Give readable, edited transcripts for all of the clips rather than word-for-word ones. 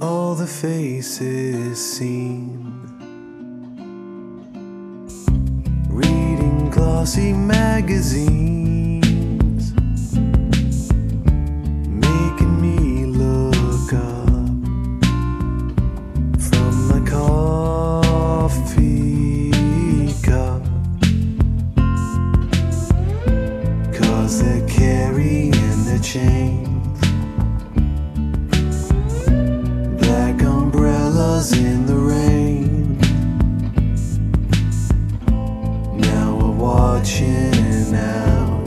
all the faces seen, reading glossy magazines, making me look up from my coffee cup, 'cause they're carrying their chains, black umbrellas in the rain. Now we're watching out.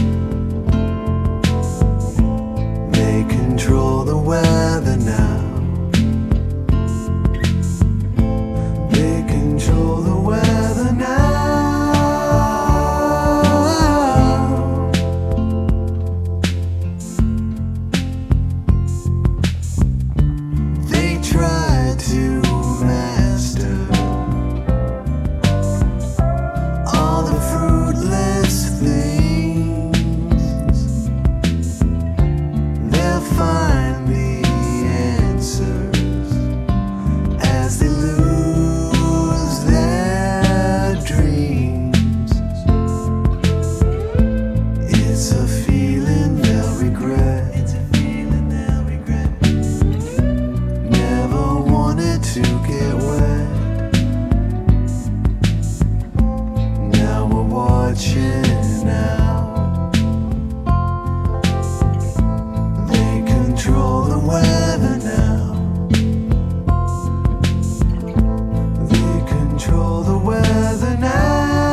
They control the weather now. They control the weather now. They try to master all the fruitless things. They'll find the answers as they lose their dreams. It's a feeling they'll regret. Never wanted to get wet. Now we're watching out. They control the weather now. They control the weather now.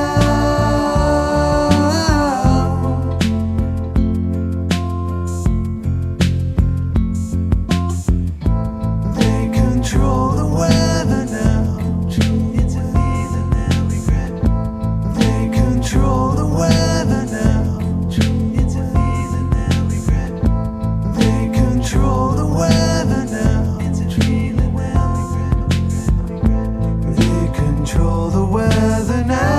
They control the weather now. It's a feeling they'll regret. They control the weather now. It's a feeling they'll regret. They control the weather now. It's a feeling they'll regret. They control the weather now.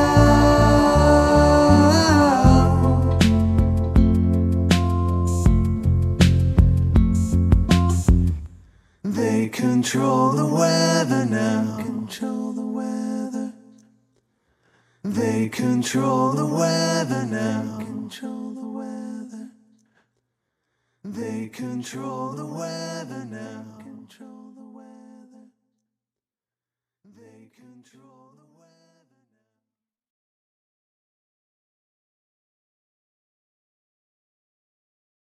They control the weather now. Control the weather. They control the weather now. Control the weather. They control the weather now. Control the weather. They control the